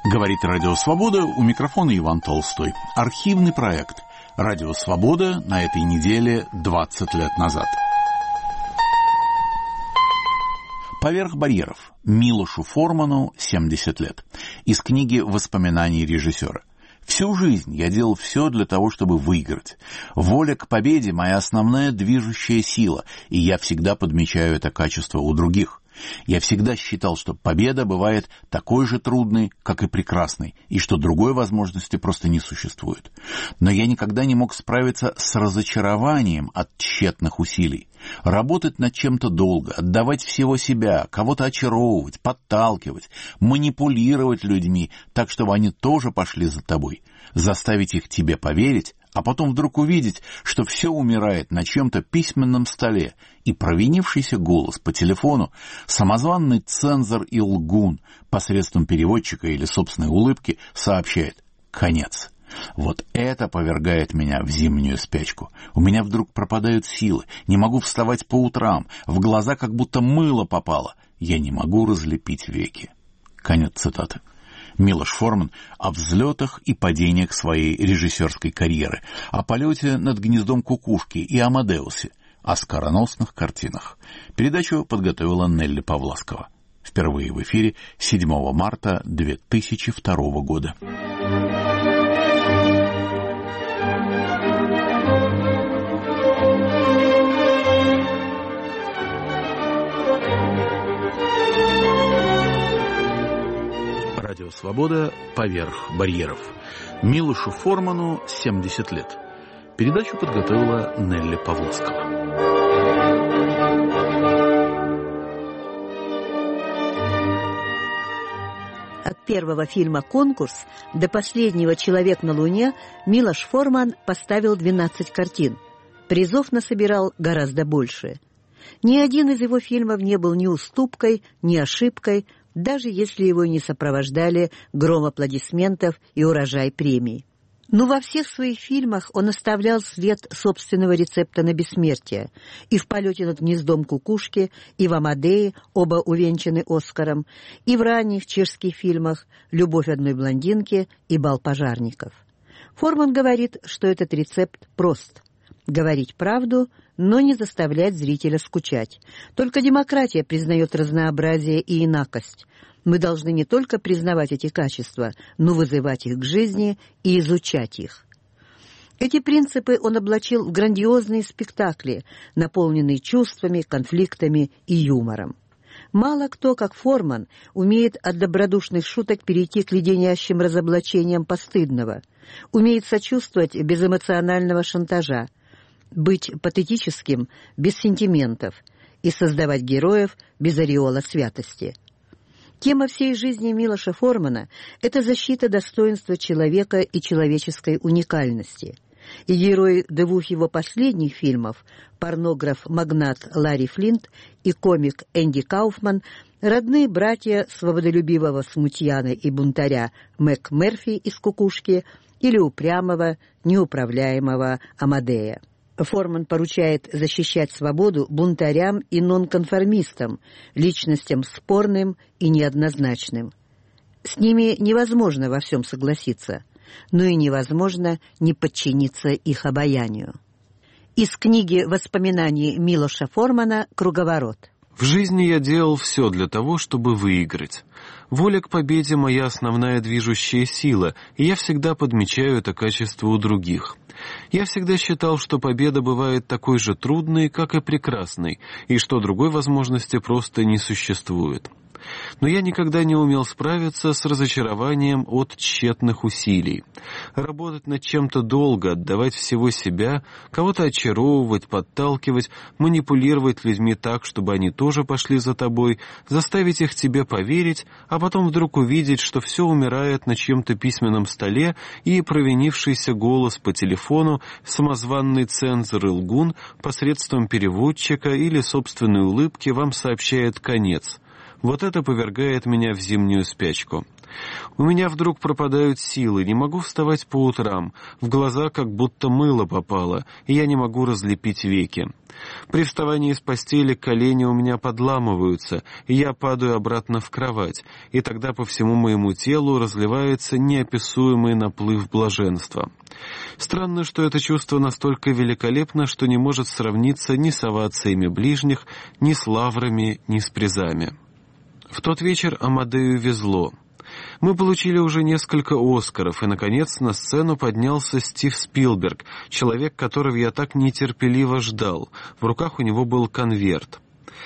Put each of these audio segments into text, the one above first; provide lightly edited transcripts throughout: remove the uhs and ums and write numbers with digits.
Говорит Радио Свобода, у микрофона Иван Толстой. Архивный проект Радио Свобода на этой неделе 20 лет назад. «Поверх барьеров». Милошу Форману 70 лет. Из книги «Воспоминаний режиссера». Всю жизнь я делал все для того, чтобы выиграть. Воля к победе – моя основная движущая сила, и я всегда подмечаю это качество у других. Я всегда считал, что победа бывает такой же трудной, как и прекрасной, и что другой возможности просто не существует. Но я никогда не мог справиться с разочарованием от тщетных усилий. Работать над чем-то долго, отдавать всего себя, кого-то очаровывать, подталкивать, манипулировать людьми так, чтобы они тоже пошли за тобой, заставить их тебе поверить, а потом вдруг увидеть, что все умирает на чем-то письменном столе, и провинившийся голос по телефону, самозванный цензор и лгун посредством переводчика или собственной улыбки сообщает «конец». Вот это повергает меня в зимнюю спячку. У меня вдруг пропадают силы, не могу вставать по утрам, в глаза как будто мыло попало, я не могу разлепить веки. Конец цитаты. Милош Форман о взлетах и падениях своей режиссерской карьеры, о полете над гнездом кукушки и Амадеусе, о скороносных картинах. Передачу подготовила Нелли Павласкова. Впервые в эфире 7 марта 2002 года. Радио Свобода «Поверх барьеров». Милошу Форману 70 лет. Передачу подготовила Нелли Павласкова. От первого фильма «Конкурс» до последнего «Человек на Луне» Милош Форман поставил 12 картин. Призов насобирал гораздо больше. Ни один из его фильмов не был ни уступкой, ни ошибкой, даже если его не сопровождали гром аплодисментов и урожай премий. Но во всех своих фильмах он оставлял след собственного рецепта на бессмертие. И в «Полете над гнездом кукушки», и в «Амадее», оба увенчаны Оскаром, и в ранних чешских фильмах «Любовь одной блондинки» и «Бал пожарников». Форман говорит, что этот рецепт прост. Говорить правду, но не заставлять зрителя скучать. Только демократия признает разнообразие и инакость. Мы должны не только признавать эти качества, но вызывать их к жизни и изучать их. Эти принципы он облачил в грандиозные спектакли, наполненные чувствами, конфликтами и юмором. Мало кто, как Форман, умеет от добродушных шуток перейти к леденящим разоблачениям постыдного, умеет сочувствовать без эмоционального шантажа, быть патетическим без сентиментов и создавать героев без ореола святости. Тема всей жизни Милоша Формана – это защита достоинства человека и человеческой уникальности. И герои двух его последних фильмов – порнограф-магнат Ларри Флинт и комик Энди Кауфман – родные братья свободолюбивого смутьяна и бунтаря Мэг Мерфи из «Кукушки» или упрямого, неуправляемого Амадея. Форман поручает защищать свободу бунтарям и нонконформистам, личностям спорным и неоднозначным. С ними невозможно во всем согласиться, но и невозможно не подчиниться их обаянию. Из книги «Воспоминаний Милоша Формана» «Круговорот». В жизни я делал все для того, чтобы выиграть. Воля к победе – моя основная движущая сила, и я всегда подмечаю это качество у других. Я всегда считал, что победа бывает такой же трудной, как и прекрасной, и что другой возможности просто не существует. Но я никогда не умел справиться с разочарованием от тщетных усилий. Работать над чем-то долго, отдавать всего себя, кого-то очаровывать, подталкивать, манипулировать людьми так, чтобы они тоже пошли за тобой, заставить их тебе поверить, а потом вдруг увидеть, что все умирает на чьем-то письменном столе, и провинившийся голос по телефону, самозванный цензор и лгун посредством переводчика или собственной улыбки вам сообщает конец. Вот это повергает меня в зимнюю спячку. У меня вдруг пропадают силы, не могу вставать по утрам, в глаза как будто мыло попало, и я не могу разлепить веки. При вставании из постели колени у меня подламываются, и я падаю обратно в кровать, и тогда по всему моему телу разливается неописуемый наплыв блаженства. Странно, что это чувство настолько великолепно, что не может сравниться ни с овациями ближних, ни с лаврами, ни с призами. В тот вечер Амадею везло. Мы получили уже несколько «Оскаров», и, наконец, на сцену поднялся Стив Спилберг, человек, которого я так нетерпеливо ждал. В руках у него был конверт.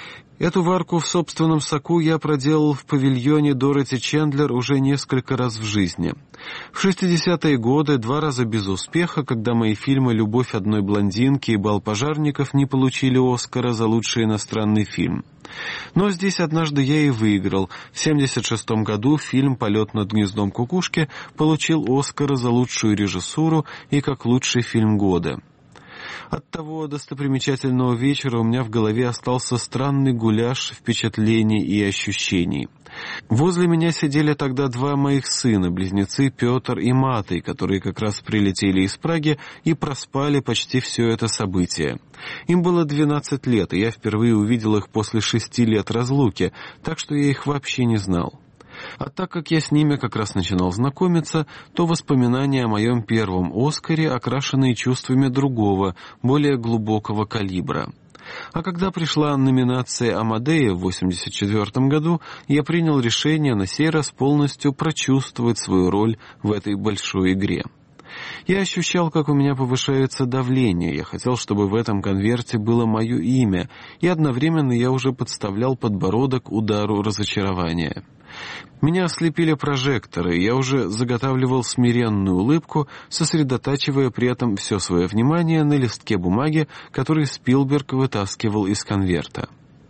Эту варку в собственном соку я проделал в павильоне Дороти Чендлер уже несколько раз в жизни. В 60-е годы 2 раза без успеха, когда мои фильмы «Любовь одной блондинки» и «Бал пожарников» не получили «Оскара» за лучший иностранный фильм. Но здесь однажды я и выиграл. В 1976 году фильм «Полет над гнездом кукушки» получил «Оскара» за лучшую режиссуру и как лучший фильм года. От того достопримечательного вечера у меня в голове остался странный гуляш впечатлений и ощущений. Возле меня сидели тогда 2 моих сына, близнецы Петр и Матей, которые как раз прилетели из Праги и проспали почти все это событие. Им было 12 лет, и я впервые увидел их после 6 лет разлуки, так что я их вообще не знал. А так как я с ними как раз начинал знакомиться, то воспоминания о моем первом «Оскаре» окрашены чувствами другого, более глубокого калибра. А когда пришла номинация Амадея в 1984 году, я принял решение на сей раз полностью прочувствовать свою роль в этой большой игре. Я ощущал, как у меня повышается давление, я хотел, чтобы в этом конверте было мое имя, и одновременно я уже подставлял подбородок удару разочарования. Меня ослепили прожекторы, и я уже заготавливал смиренную улыбку, сосредотачивая при этом все свое внимание на листке бумаги, который Спилберг вытаскивал из конверта.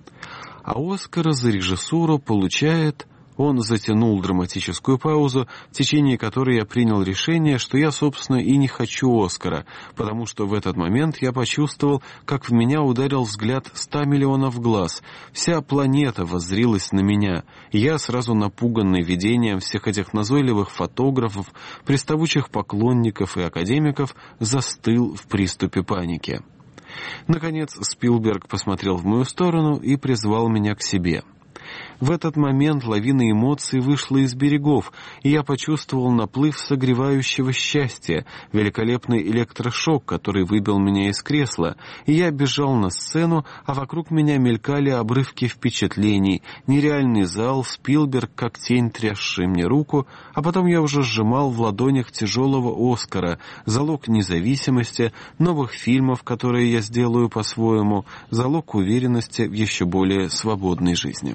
А «Оскара» за режиссуру получает... Он затянул драматическую паузу, в течение которой я принял решение, что я, собственно, и не хочу «Оскара», потому что в этот момент я почувствовал, как в меня ударил взгляд 100 миллионов глаз. Вся планета воззрилась на меня, и я, сразу напуганный видением всех этих назойливых фотографов, приставучих поклонников и академиков, застыл в приступе паники. Наконец Спилберг посмотрел в мою сторону и призвал меня к себе. В этот момент лавина эмоций вышла из берегов, и я почувствовал наплыв согревающего счастья, великолепный электрошок, который выбил меня из кресла, и я бежал на сцену, а вокруг меня мелькали обрывки впечатлений, нереальный зал, Спилберг, как тень, трясший мне руку, а потом я уже сжимал в ладонях тяжелого «Оскара», залог независимости, новых фильмов, которые я сделаю по-своему, залог уверенности в еще более свободной жизни.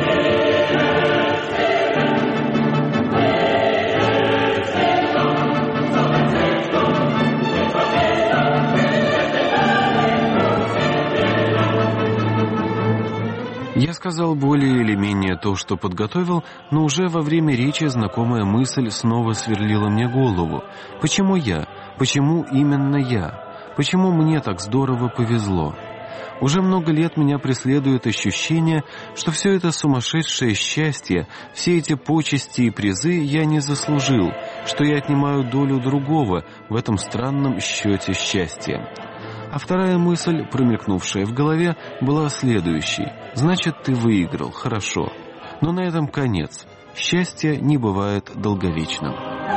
Я сказал более или менее то, что подготовил, но уже во время речи знакомая мысль снова сверлила мне голову. Почему я? Почему именно я? Почему мне так здорово повезло? Уже много лет меня преследует ощущение, что все это сумасшедшее счастье, все эти почести и призы я не заслужил, что я отнимаю долю другого в этом странном счете счастья. А вторая мысль, промелькнувшая в голове, была следующей. Значит, ты выиграл, хорошо. Но на этом конец. Счастье не бывает долговечным.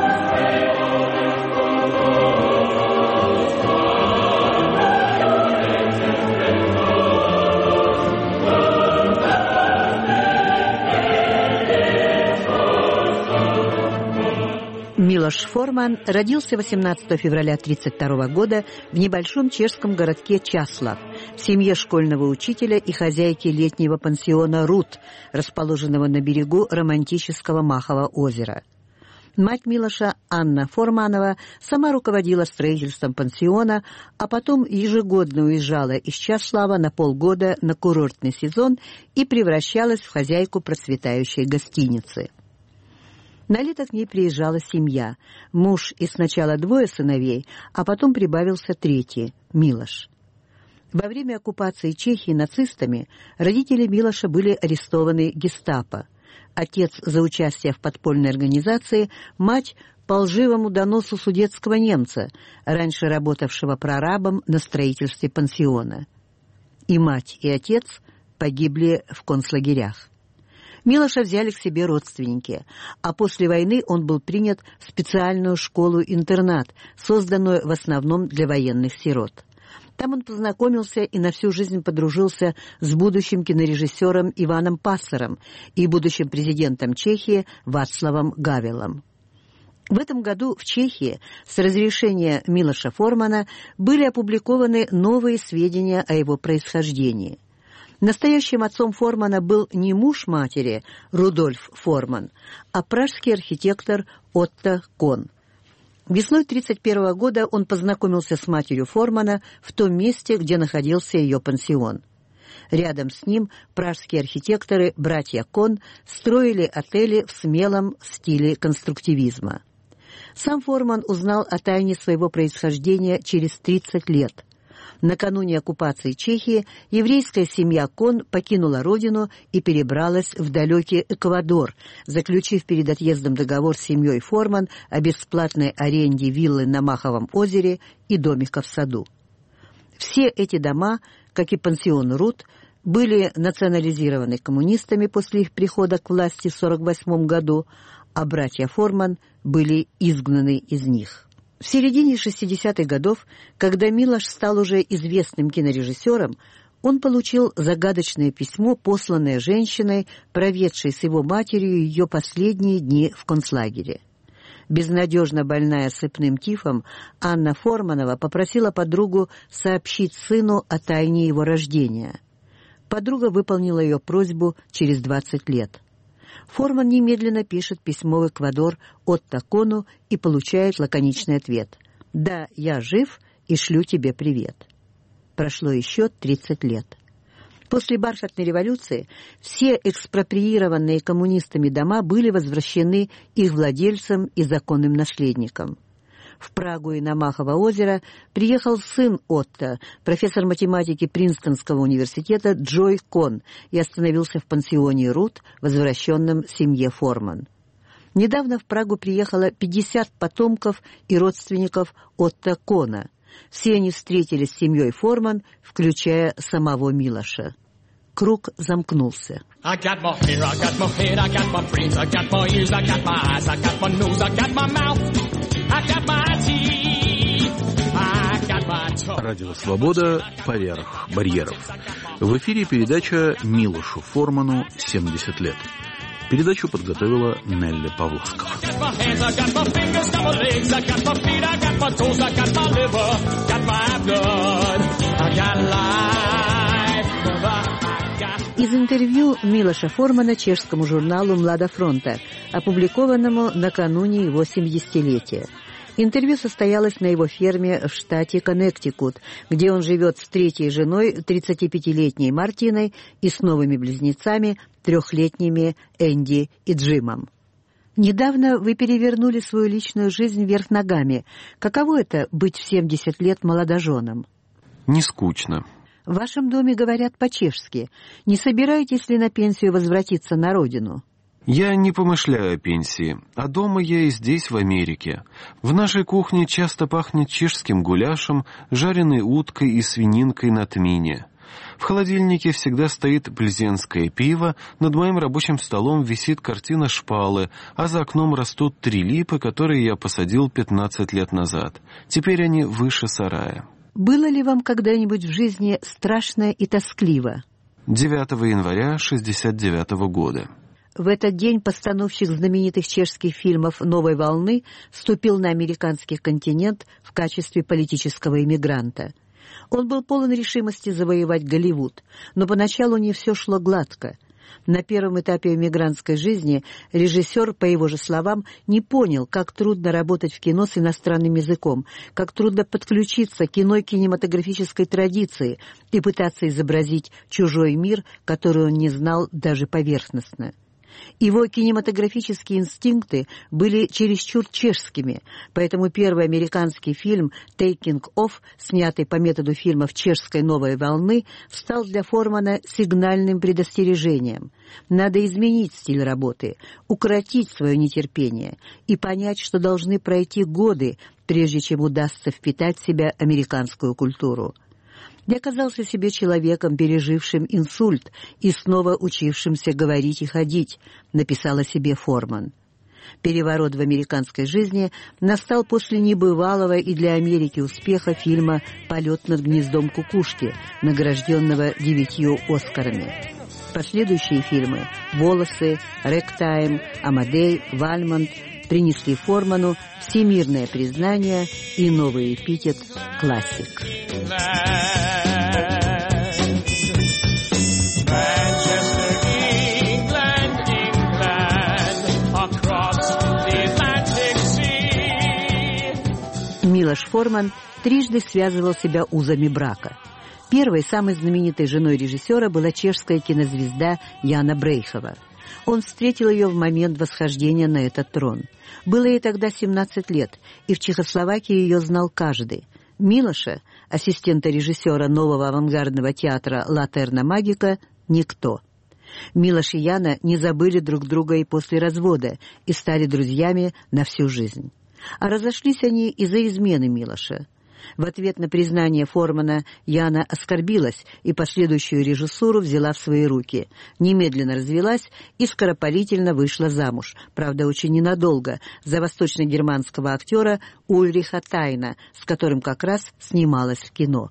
Милош Форман родился 18 февраля 1932 года в небольшом чешском городке Часлав, в семье школьного учителя и хозяйки летнего пансиона «Рут», расположенного на берегу романтического Махового озера. Мать Милоша, Анна Форманова, сама руководила строительством пансиона, а потом ежегодно уезжала из Часлава на полгода на курортный сезон и превращалась в хозяйку процветающей гостиницы. На лето к ней приезжала семья, муж и сначала 2 сыновей, а потом прибавился 3, Милош. Во время оккупации Чехии нацистами родители Милоша были арестованы гестапо. Отец за участие в подпольной организации, мать по лживому доносу судетского немца, раньше работавшего прорабом на строительстве пансиона. И мать, и отец погибли в концлагерях. Милоша взяли к себе родственники, а после войны он был принят в специальную школу-интернат, созданную в основном для военных сирот. Там он познакомился и на всю жизнь подружился с будущим кинорежиссером Иваном Пассером и будущим президентом Чехии Вацлавом Гавелом. В этом году в Чехии с разрешения Милоша Формана были опубликованы новые сведения о его происхождении. Настоящим отцом Формана был не муж матери Рудольф Форман, а пражский архитектор Отто Кон. Весной 1931 года он познакомился с матерью Формана в том месте, где находился ее пансион. Рядом с ним пражские архитекторы, братья Кон, строили отели в смелом стиле конструктивизма. Сам Форман узнал о тайне своего происхождения через 30 лет. Накануне оккупации Чехии еврейская семья Кон покинула родину и перебралась в далекий Эквадор, заключив перед отъездом договор с семьей Форман о бесплатной аренде виллы на Маховом озере и домика в саду. Все эти дома, как и пансион Рут, были национализированы коммунистами после их прихода к власти в 1948 году, а братья Форман были изгнаны из них. В середине 60-х годов, когда Милош стал уже известным кинорежиссером, он получил загадочное письмо, посланное женщиной, проведшей с его матерью ее последние дни в концлагере. Безнадежно больная сыпным тифом, Анна Форманова попросила подругу сообщить сыну о тайне его рождения. Подруга выполнила ее просьбу через 20 лет. Форман немедленно пишет письмо в Эквадор Отто Кону и получает лаконичный ответ: «Да, я жив и шлю тебе привет». Прошло еще 30 лет. После бархатной революции все экспроприированные коммунистами дома были возвращены их владельцам и законным наследникам. В Прагу и на Махово озеро приехал сын Отто, профессор математики Принстонского университета Джой Кон, и остановился в пансионе Рут, возвращенном семье Форман. Недавно в Прагу приехало 50 потомков и родственников Отто Кона. Все они встретились с семьей Форман, включая самого Милоша. Круг замкнулся. Радио «Свобода. Поверх барьеров». В эфире передача «Милошу Форману 70 лет». Передачу подготовила Нелли Павловского. Из интервью Милоша Формана чешскому журналу «Млада фронта», опубликованному накануне его 70-летия. Интервью состоялось на его ферме в штате Коннектикут, где он живет с третьей женой, 35-летней Мартиной, и с новыми близнецами, 3-летними Энди и Джимом. Недавно вы перевернули свою личную жизнь вверх ногами. Каково это — быть в 70 лет молодоженом? Не скучно. В вашем доме говорят по-чешски. Не собираетесь ли на пенсию возвратиться на родину? Я не помышляю о пенсии, а дома я и здесь, в Америке. В нашей кухне часто пахнет чешским гуляшем, жареной уткой и свининкой на тмине. В холодильнике всегда стоит пльзенское пиво, над моим рабочим столом висит картина шпалы, а за окном растут 3 липы, которые я посадил 15 лет назад. Теперь они выше сарая. Было ли вам когда-нибудь в жизни страшно и тоскливо? 9 января 1969 года. В этот день постановщик знаменитых чешских фильмов «Новой волны» вступил на американский континент в качестве политического эмигранта. Он был полон решимости завоевать Голливуд, но поначалу не все шло гладко. На первом этапе эмигрантской жизни режиссер, по его же словам, не понял, как трудно работать в кино с иностранным языком, как трудно подключиться к иной кинематографической традиции и пытаться изобразить чужой мир, который он не знал даже поверхностно. Его кинематографические инстинкты были чересчур чешскими, поэтому первый американский фильм «Taking Off», снятый по методу фильмов чешской новой волны, стал для Формана сигнальным предостережением. Надо изменить стиль работы, укротить свое нетерпение и понять, что должны пройти годы, прежде чем удастся впитать в себя американскую культуру. Я казался себе человеком, пережившим инсульт и снова учившимся говорить и ходить, написал о себе Форман. Переворот в американской жизни настал после небывалого и для Америки успеха фильма «Полет над гнездом кукушки», награжденного 9 Оскарами. Последующие фильмы «Волосы», «Рэгтайм», «Амадей», «Вальмонт» принесли Форману всемирное признание и новый эпитет «классик». Милош Форман трижды связывал себя узами брака. Первой, самой знаменитой женой режиссера была чешская кинозвезда Яна Брейхова. Он встретил ее в момент восхождения на этот трон. Было ей тогда 17 лет, и в Чехословакии ее знал каждый. Милоша, ассистента режиссера нового авангардного театра «Латерна Магика», никто. Милош и Яна не забыли друг друга и после развода, и стали друзьями на всю жизнь. А разошлись они из-за измены Милоша. В ответ на признание Формана Яна оскорбилась и последующую режиссуру взяла в свои руки. Немедленно развелась и скоропалительно вышла замуж, правда, очень ненадолго, за восточно-германского актера Ульриха Тайна, с которым как раз снималась в кино.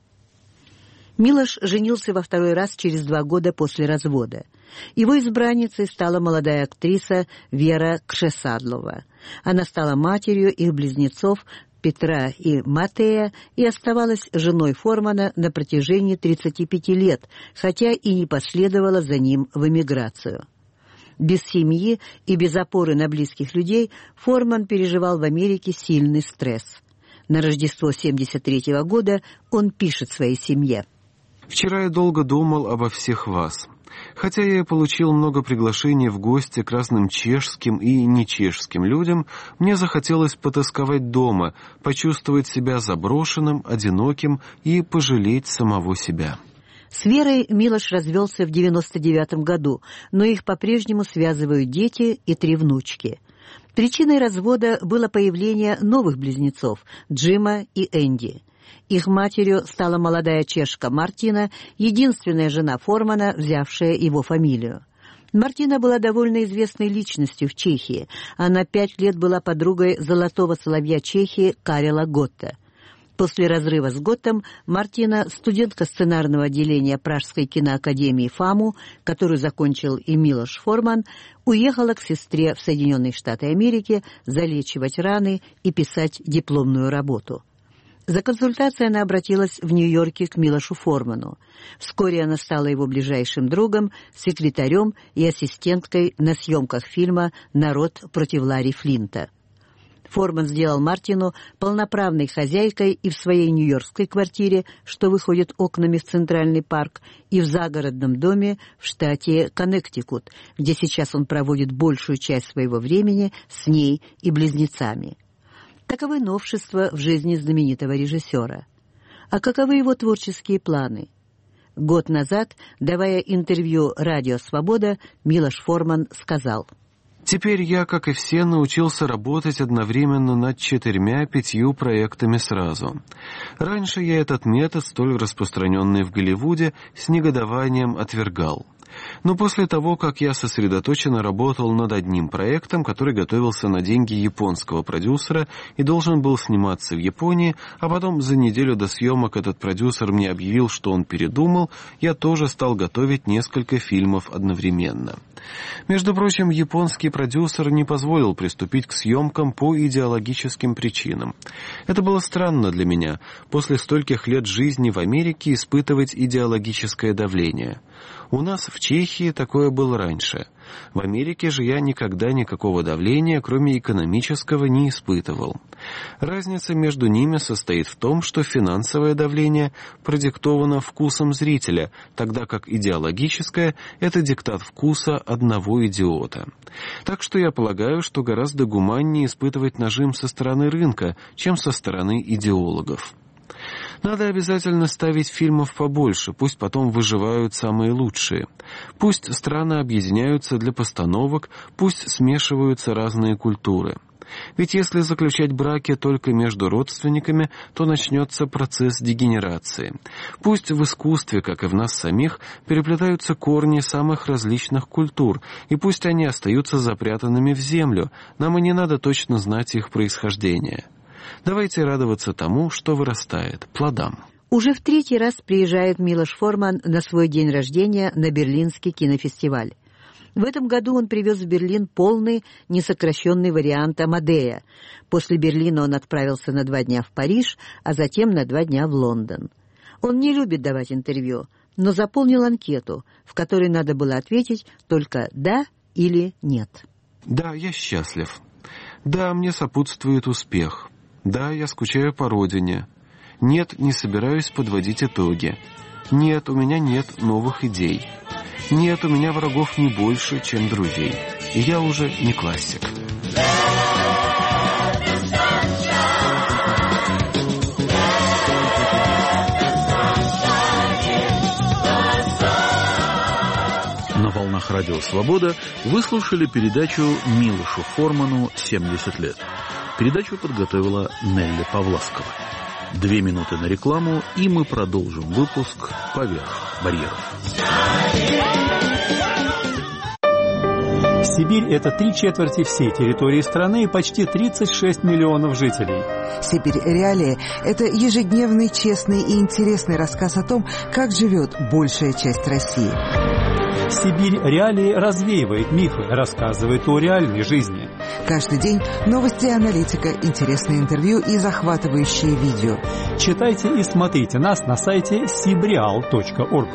Милош женился во второй раз через 2 года после развода. Его избранницей стала молодая актриса Вера Кшесадлова. Она стала матерью их близнецов Петра и Матея и оставалась женой Формана на протяжении 35 лет, хотя и не последовала за ним в эмиграцию. Без семьи и без опоры на близких людей Форман переживал в Америке сильный стресс. На Рождество 1973 года он пишет своей семье: «Вчера я долго думал обо всех вас. Хотя я и получил много приглашений в гости к разным чешским и нечешским людям, мне захотелось потосковать дома, почувствовать себя заброшенным, одиноким и пожалеть самого себя». С Верой Милош развелся в 1999 году, но их по-прежнему связывают дети и 3 внучки. Причиной развода было появление новых близнецов – Джима и Энди. Их матерью стала молодая чешка Мартина, единственная жена Формана, взявшая его фамилию. Мартина была довольно известной личностью в Чехии. Она 5 лет была подругой золотого соловья Чехии Карела Готта. После разрыва с Готтом Мартина, студентка сценарного отделения Пражской киноакадемии ФАМУ, которую закончил и Милош Форман, уехала к сестре в Соединенные Штаты Америки залечивать раны и писать дипломную работу. За консультацией она обратилась в Нью-Йорке к Милошу Форману. Вскоре она стала его ближайшим другом, секретарем и ассистенткой на съемках фильма «Народ против Ларри Флинта». Форман сделал Мартину полноправной хозяйкой и в своей нью-йоркской квартире, что выходит окнами в Центральный парк, и в загородном доме в штате Коннектикут, где сейчас он проводит большую часть своего времени с ней и близнецами. Таковы новшества в жизни знаменитого режиссера. А каковы его творческие планы? Год назад, давая интервью «Радио Свобода», Милош Форман сказал: «Теперь я, как и все, научился работать одновременно над 4-5 проектами сразу. Раньше я этот метод, столь распространенный в Голливуде, с негодованием отвергал. Но после того, как я сосредоточенно работал над одним проектом, который готовился на деньги японского продюсера и должен был сниматься в Японии, а потом за неделю до съемок этот продюсер мне объявил, что он передумал, я тоже стал готовить несколько фильмов одновременно. Между прочим, японский продюсер не позволил приступить к съемкам по идеологическим причинам. Это было странно для меня, после стольких лет жизни в Америке испытывать идеологическое давление. У нас в Чехии такое было раньше. В Америке же я никогда никакого давления, кроме экономического, не испытывал. Разница между ними состоит в том, что финансовое давление продиктовано вкусом зрителя, тогда как идеологическое – это диктат вкуса одного идиота. Так что я полагаю, что гораздо гуманнее испытывать нажим со стороны рынка, чем со стороны идеологов. Надо обязательно ставить фильмов побольше, пусть потом выживают самые лучшие. Пусть страны объединяются для постановок, пусть смешиваются разные культуры. Ведь если заключать браки только между родственниками, то начнется процесс дегенерации. Пусть в искусстве, как и в нас самих, переплетаются корни самых различных культур, и пусть они остаются запрятанными в землю, нам и не надо точно знать их происхождение. Давайте радоваться тому, что вырастает, плодам. Уже в 3-й раз приезжает Милош Форман на свой день рождения на Берлинский кинофестиваль. В этом году он привез в Берлин полный, несокращенный вариант «Амадея». После Берлина он отправился на 2 дня в Париж, а затем на 2 дня в Лондон. Он не любит давать интервью, но заполнил анкету, в которой надо было ответить только «да» или «нет». Да, я счастлив. Да, мне сопутствует успех. Да, я скучаю по родине. Нет, не собираюсь подводить итоги. Нет, у меня нет новых идей. Нет, у меня врагов не больше, чем друзей. И я уже не классик. На волнах Радио Свобода вы слушали передачу «Милошу Форману 70 лет». Передачу подготовила Нелли Павласкова. 2 минуты на рекламу, и мы продолжим выпуск «Поверх барьеров». Сибирь – это 3/4 всей территории страны и почти 36 миллионов жителей. «Сибирь. Реалии» – это ежедневный, честный и интересный рассказ о том, как живет большая часть России. «Сибирь. Реалии» развеивает мифы, рассказывает о реальной жизни. Каждый день новости и аналитика, интересные интервью и захватывающие видео. Читайте и смотрите нас на сайте sibreal.org.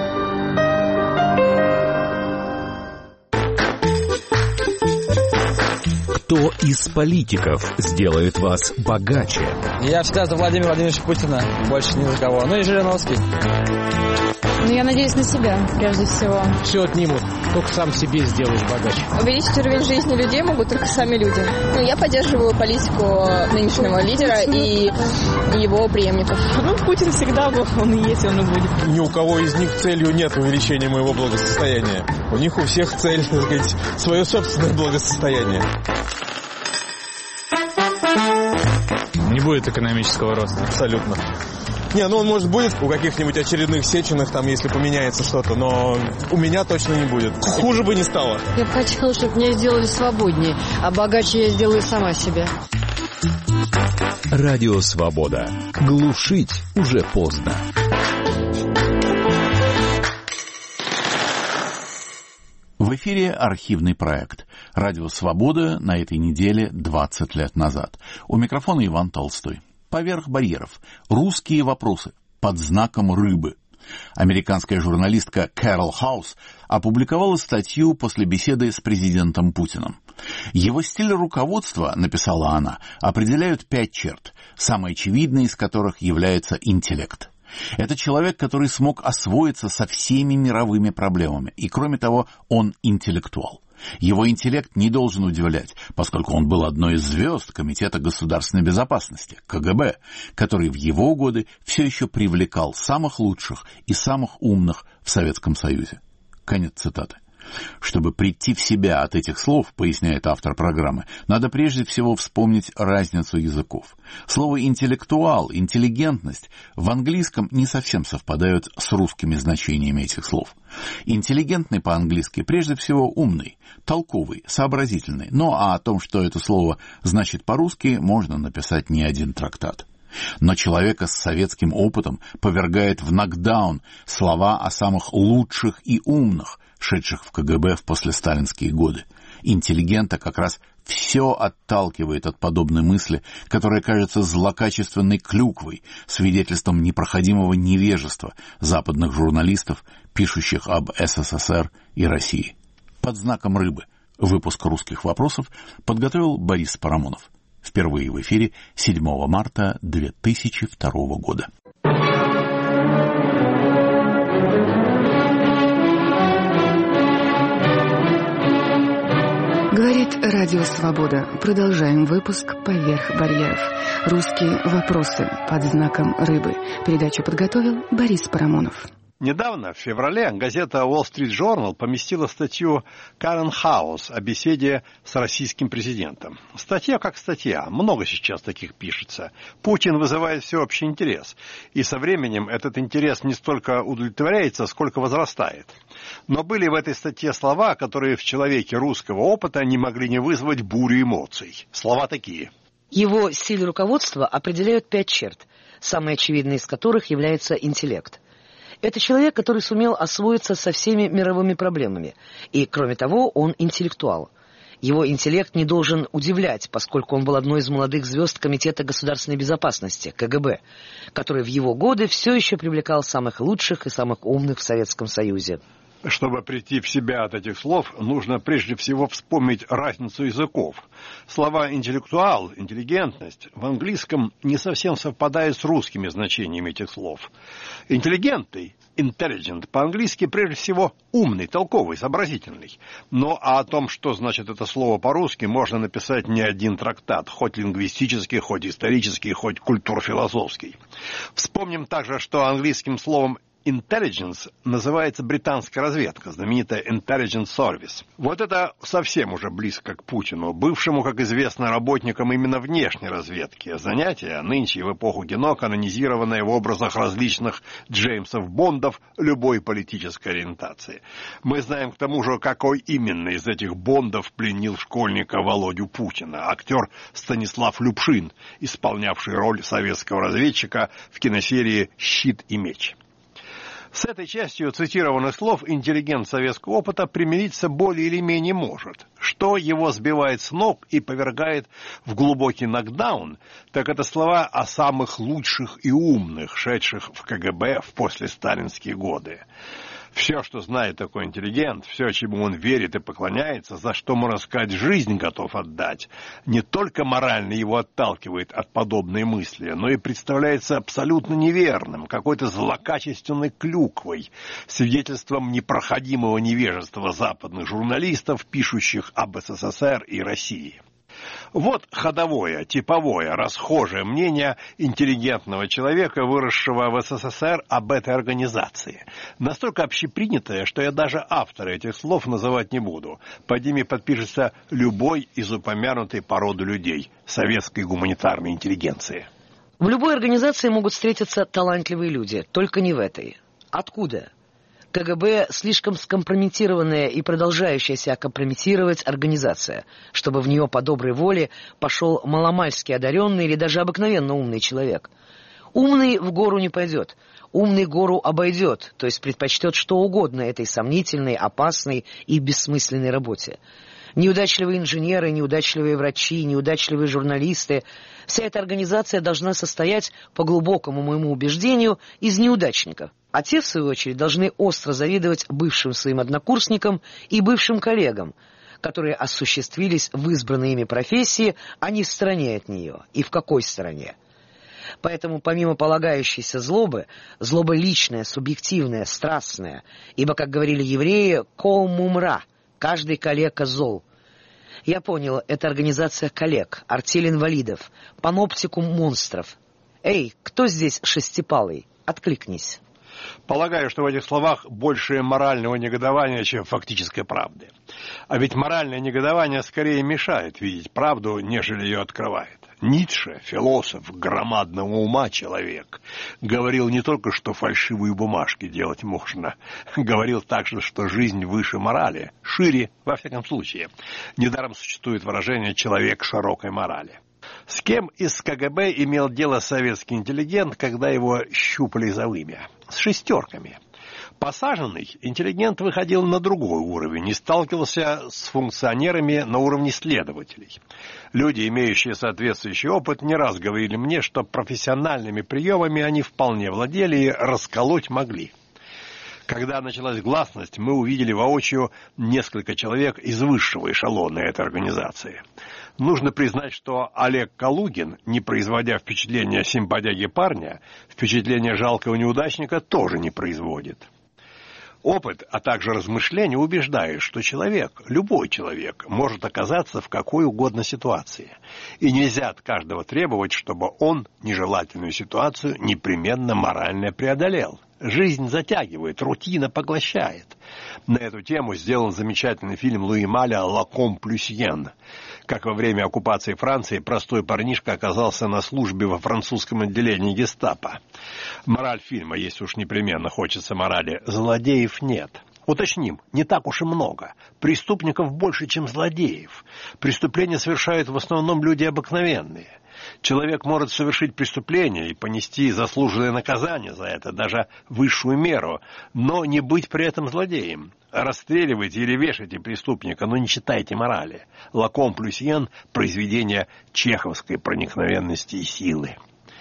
Кто из политиков сделает вас богаче? Я всегда за Владимира Владимировича Путина, больше ни за кого. Ну и Жириновский. Ну, я надеюсь на себя, прежде всего. Все отнимут, только сам себе сделаешь богаче. Увеличить уровень жизни людей могут только сами люди. Ну, я поддерживаю политику нынешнего лидера и его преемников. Ну, Путин всегда был, он и есть, он и будет. Ни у кого из них целью нет увеличения моего благосостояния. У них у всех цель, так сказать, свое собственное благосостояние. Не будет экономического роста. Абсолютно. Не, ну он, может, будет у каких-нибудь очередных Сеченых, там, если поменяется что-то, но у меня точно не будет. Хуже бы не стало. Я бы хотела, чтобы меня сделали свободнее, а богаче я сделаю сама себя. Радио Свобода. Глушить уже поздно. В эфире архивный проект «Радио Свобода» на этой неделе 20 лет назад. У микрофона Иван Толстой. «Поверх барьеров. Русские вопросы. Под знаком рыбы». Американская журналистка Кэрол Хаус опубликовала статью после беседы с президентом Путиным. Его стиль руководства, написала она, определяют 5 черт, самой очевидной из которых является интеллект. Это человек, который смог освоиться со всеми мировыми проблемами, и, кроме того, он интеллектуал. Его интеллект не должен удивлять, поскольку он был одной из звезд Комитета государственной безопасности, КГБ, который в его годы все еще привлекал самых лучших и самых умных в Советском Союзе. Конец цитаты. Чтобы прийти в себя от этих слов, поясняет автор программы, надо прежде всего вспомнить разницу языков. Слово «интеллектуал», «интеллигентность» в английском не совсем совпадают с русскими значениями этих слов. Интеллигентный по-английски прежде всего умный, толковый, сообразительный, но о том, что это слово значит по-русски, можно написать не один трактат. Но человека с советским опытом повергает в нокдаун слова о самых лучших и умных, шедших в КГБ в послесталинские годы. Интеллигента как раз все отталкивает от подобной мысли, которая кажется злокачественной клюквой, свидетельством непроходимого невежества западных журналистов, пишущих об СССР и России. под знаком рыбы. Выпуск «Русских вопросов» подготовил Борис Парамонов. Впервые в эфире 7 марта 2002 года. Говорит Радио Свобода. Продолжаем выпуск «Поверх барьеров». Русские вопросы под знаком рыбы. Передачу подготовил Борис Парамонов. Недавно, в феврале, газета Wall Street Journal поместила статью Карен Хаус о беседе с российским президентом. Статья как статья, много сейчас таких пишется. Путин вызывает всеобщий интерес, и со временем этот интерес не столько удовлетворяется, сколько возрастает. Но были в этой статье слова, которые в человеке русского опыта не могли не вызвать бурю эмоций. Слова такие. Его силе руководства определяют 5 черт, самой очевидной из которых является интеллект. Это человек, который сумел освоиться со всеми мировыми проблемами. И, кроме того, он интеллектуал. Его интеллект не должен удивлять, поскольку он был одной из молодых звезд Комитета государственной безопасности, КГБ, который в его годы все еще привлекал самых лучших и самых умных в Советском Союзе. Чтобы прийти в себя от этих слов, нужно прежде всего вспомнить разницу языков. Слова «интеллектуал», «интеллигентность» в английском не совсем совпадают с русскими значениями этих слов. Интеллигентный, intelligent, по-английски прежде всего умный, толковый, сообразительный. Но о том, что значит это слово по-русски, можно написать не один трактат, хоть лингвистический, хоть исторический, хоть культурфилософский. Вспомним также, что английским словом intelligence называется британская разведка, знаменитая Intelligence Service. Вот это совсем уже близко к Путину, бывшему, как известно, работникам именно внешней разведки. Занятие нынче в эпоху кино, канонизированное в образах различных Джеймсов Бондов любой политической ориентации. Мы знаем к тому же, какой именно из этих Бондов пленил школьника Володю Путина. Актер Станислав Любшин, исполнявший роль советского разведчика в киносерии «Щит и меч». С этой частью цитированных слов интеллигент советского опыта примириться более или менее может. Что его сбивает с ног и повергает в глубокий нокдаун, так это слова о самых лучших и умных, шедших в КГБ в послесталинские годы. Все, что знает такой интеллигент, все, чему он верит и поклоняется, за что, можно сказать, жизнь готов отдать, не только морально его отталкивает от подобной мысли, но и представляется абсолютно неверным, какой-то злокачественной клюквой, свидетельством непроходимого невежества западных журналистов, пишущих об СССР и России. Вот ходовое, типовое, расхожее мнение интеллигентного человека, выросшего в СССР, об этой организации. Настолько общепринятое, что я даже автора этих слов называть не буду. Под ними подпишется любой из упомянутой породы людей советской гуманитарной интеллигенции. В любой организации могут встретиться талантливые люди, только не в этой. Откуда? КГБ слишком скомпрометированная и продолжающая себя компрометировать организация, чтобы в нее по доброй воле пошел маломальски одаренный или даже обыкновенно умный человек. Умный в гору не пойдет, умный гору обойдет, то есть предпочтет что угодно этой сомнительной, опасной и бессмысленной работе. Неудачливые инженеры, неудачливые врачи, неудачливые журналисты. Вся эта организация должна состоять, по глубокому моему убеждению, из неудачников. А те, в свою очередь, должны остро завидовать бывшим своим однокурсникам и бывшим коллегам, которые осуществились в избранной ими профессии, а не в стороне от нее. И в какой стороне? Поэтому, помимо полагающейся злобы, злоба личная, субъективная, страстная, ибо, как говорили евреи, «кол мумра», каждый калека зол. Я понял, это организация коллег, артель инвалидов, паноптикум монстров. Эй, кто здесь шестипалый? Откликнись. Полагаю, что в этих словах больше морального негодования, чем фактической правды. А ведь моральное негодование скорее мешает видеть правду, нежели ее открывает. Ницше, философ, громадного ума человек, говорил не только, что фальшивые бумажки делать можно, говорил также, что жизнь выше морали, шире, во всяком случае. Недаром существует выражение «человек широкой морали». С кем из КГБ имел дело советский интеллигент, когда его щупали за вымя? С шестерками. Посаженный интеллигент выходил на другой уровень и сталкивался с функционерами на уровне следователей. Люди, имеющие соответствующий опыт, не раз говорили мне, что профессиональными приемами они вполне владели и расколоть могли. Когда началась гласность, мы увидели воочию несколько человек из высшего эшелона этой организации. Нужно признать, что Олег Калугин, не производя впечатления симпатяги парня, впечатления жалкого неудачника тоже не производит. Опыт, а также размышления убеждают, что человек, любой человек, может оказаться в какой угодно ситуации. И нельзя от каждого требовать, чтобы он нежелательную ситуацию непременно морально преодолел. Жизнь затягивает, рутина поглощает. На эту тему сделан замечательный фильм Луи Маля «Ла Комплюсьен». Как во время оккупации Франции простой парнишка оказался на службе во французском отделении гестапо. Мораль фильма, если уж непременно хочется морали, злодеев нет. Уточним, не так уж и много. Преступников больше, чем злодеев. Преступления совершают в основном люди обыкновенные. Человек может совершить преступление и понести заслуженное наказание за это, даже высшую меру, но не быть при этом злодеем. Расстреливайте или вешайте преступника, но не читайте морали. «Ла Комплюсьен» – произведение чеховской проникновенности и силы.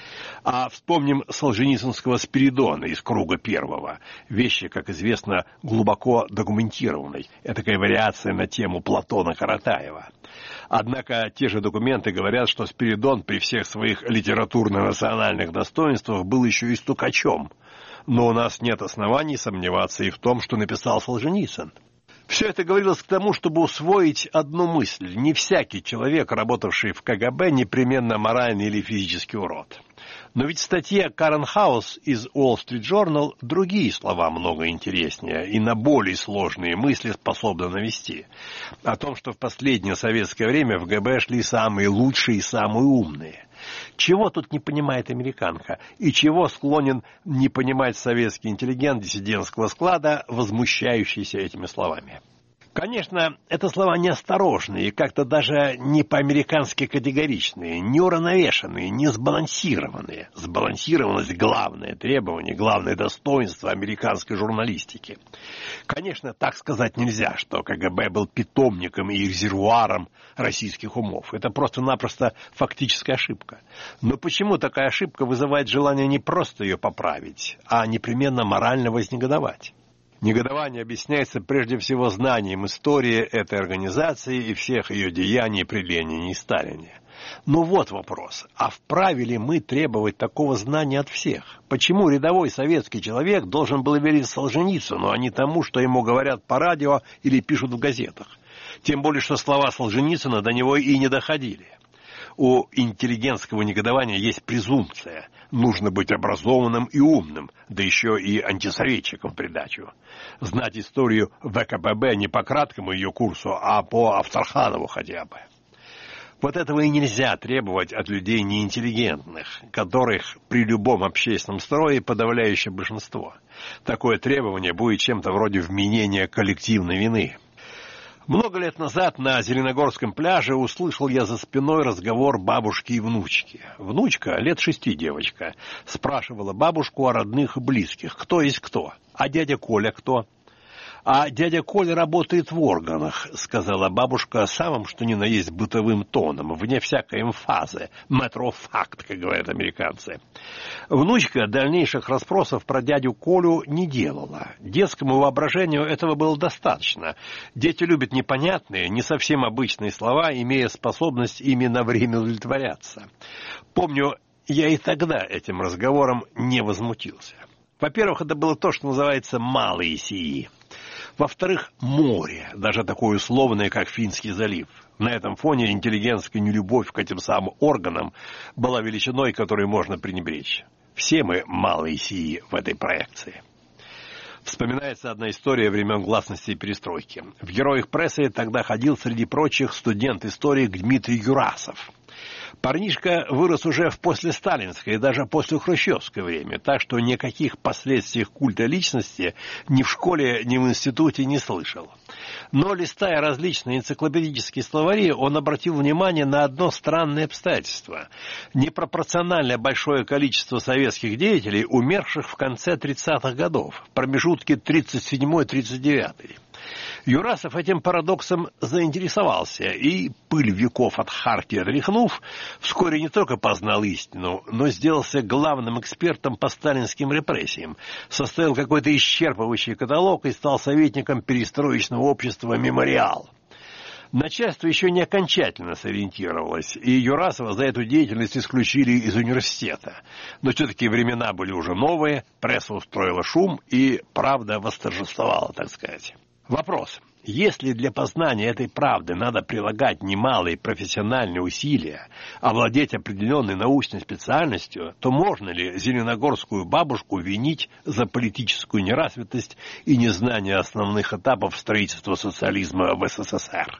А вспомним Солженицынского Спиридона из «Круга первого». Вещи, как известно, глубоко документированной. Этакая вариация на тему Платона Каратаева. Однако те же документы говорят, что Спиридон при всех своих литературно-национальных достоинствах был еще и стукачом. Но у нас нет оснований сомневаться и в том, что написал Солженицын. Все это говорилось к тому, чтобы усвоить одну мысль. Не всякий человек, работавший в КГБ, непременно моральный или физический урод. Но ведь в статье Карен Хаус из Wall Street Journal другие слова много интереснее и на более сложные мысли способны навести. О том, что в последнее советское время в ГБ шли самые лучшие и самые умные. Чего тут не понимает американка и чего склонен не понимать советский интеллигент диссидентского склада, возмущающийся этими словами. Конечно, это слова неосторожные и как-то даже не по-американски категоричные, не уравновешенные, не сбалансированные. Сбалансированность – главное требование, главное достоинство американской журналистики. Конечно, так сказать нельзя, что КГБ был питомником и резервуаром российских умов. Это просто-напросто фактическая ошибка. Но почему такая ошибка вызывает желание не просто ее поправить, а непременно морально вознегодовать? Негодование объясняется прежде всего знанием истории этой организации и всех ее деяний при Ленине и Сталине. Но вот вопрос, а вправе ли мы требовать такого знания от всех? Почему рядовой советский человек должен был верить Солженицыну, а не тому, что ему говорят по радио или пишут в газетах? Тем более, что слова Солженицына до него и не доходили. У интеллигентского негодования есть презумпция. Нужно быть образованным и умным, да еще и антисоветчиком в придачу. Знать историю ВКПБ не по краткому ее курсу, а по Авторханову хотя бы. Вот этого и нельзя требовать от людей неинтеллигентных, которых при любом общественном строе подавляющее большинство. Такое требование будет чем-то вроде вменения коллективной вины. Много лет назад на Зеленогорском пляже услышал я за спиной разговор бабушки и внучки. Внучка, лет 6 девочка, спрашивала бабушку о родных и близких, кто есть кто. А дядя Коля кто? А дядя Коля работает в органах, сказала бабушка самым что ни на есть бытовым тоном, вне всякой эмфазы, matter of fact, как говорят американцы. Внучка дальнейших расспросов про дядю Колю не делала. Детскому воображению этого было достаточно. Дети любят непонятные, не совсем обычные слова, имея способность ими на время удовлетворяться. Помню, я и тогда этим разговором не возмутился. Во-первых, это было то, что называется «малые сии». Во-вторых, море, даже такое условное, как Финский залив. На этом фоне интеллигентская нелюбовь к этим самым органам была величиной, которой можно пренебречь. Все мы малые сии в этой проекции. Вспоминается одна история времен гласности и перестройки. В «Героях прессы» тогда ходил среди прочих студент-историк Дмитрий Юрасов. Парнишка вырос уже в послесталинское и даже после хрущевское время, так что никаких последствий культа личности ни в школе, ни в институте не слышал. Но, листая различные энциклопедические словари, он обратил внимание на одно странное обстоятельство. Непропорционально большое количество советских деятелей, умерших в конце 30-х годов, в промежутке 37-39. Юрасов этим парадоксом заинтересовался, и, пыль веков от Хартии отряхнув, вскоре не только познал истину, но сделался главным экспертом по сталинским репрессиям, составил какой-то исчерпывающий каталог и стал советником перестроечного общества «Мемориал». Начальство еще не окончательно сориентировалось, и Юрасова за эту деятельность исключили из университета. Но все-таки времена были уже новые, пресса устроила шум, и правда восторжествовала, так сказать. Вопрос. Если для познания этой правды надо прилагать немалые профессиональные усилия, овладеть определенной научной специальностью, то можно ли зеленогорскую бабушку винить за политическую неразвитость и незнание основных этапов строительства социализма в СССР?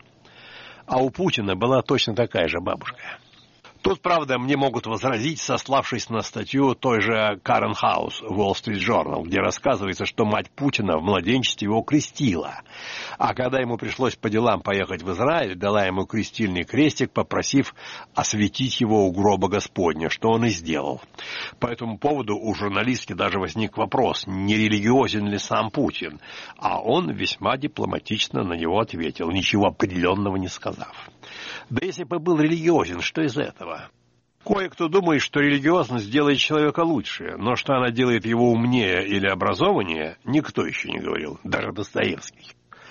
А у Путина была точно такая же бабушка. Тут, правда, мне могут возразить, сославшись на статью той же Карен Хаус в Wall Street Journal, где рассказывается, что мать Путина в младенчестве его крестила. А когда ему пришлось по делам поехать в Израиль, дала ему крестильный крестик, попросив осветить его у гроба Господня, что он и сделал. По этому поводу у журналистки даже возник вопрос, не религиозен ли сам Путин. А он весьма дипломатично на него ответил, ничего определенного не сказав. Да если бы был религиозен, что из этого? Кое-кто думает, что религиозность делает человека лучше, но что она делает его умнее или образованнее, никто еще не говорил, даже Достоевский.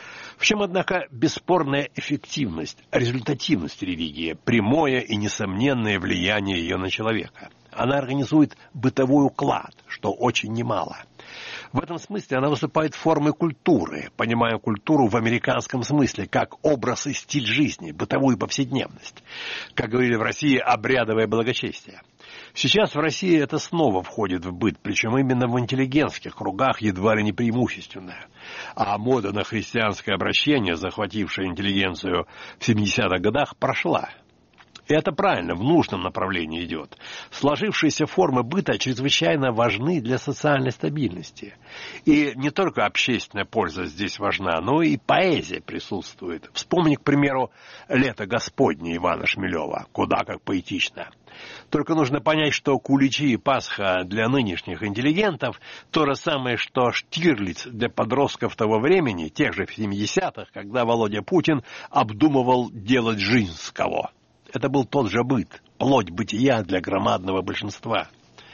В чем, однако, бесспорная эффективность, результативность религии, прямое и несомненное влияние ее на человека. Она организует бытовой уклад, что очень немало. В этом смысле она выступает формой культуры, понимая культуру в американском смысле, как образ и стиль жизни, бытовую повседневность. Как говорили в России, обрядовое благочестие. Сейчас в России это снова входит в быт, причем именно в интеллигентских кругах едва ли не преимущественное. А мода на христианское обращение, захватившая интеллигенцию в 70-х годах, прошла. И это правильно, в нужном направлении идет. Сложившиеся формы быта чрезвычайно важны для социальной стабильности. И не только общественная польза здесь важна, но и поэзия присутствует. Вспомни, к примеру, «Лето Господне» Ивана Шмелева, куда как поэтично. Только нужно понять, что куличи и Пасха для нынешних интеллигентов то же самое, что Штирлиц для подростков того времени, тех же в 70-х, когда Володя Путин обдумывал делать жизнь с кого. Это был тот же быт, плоть бытия для громадного большинства.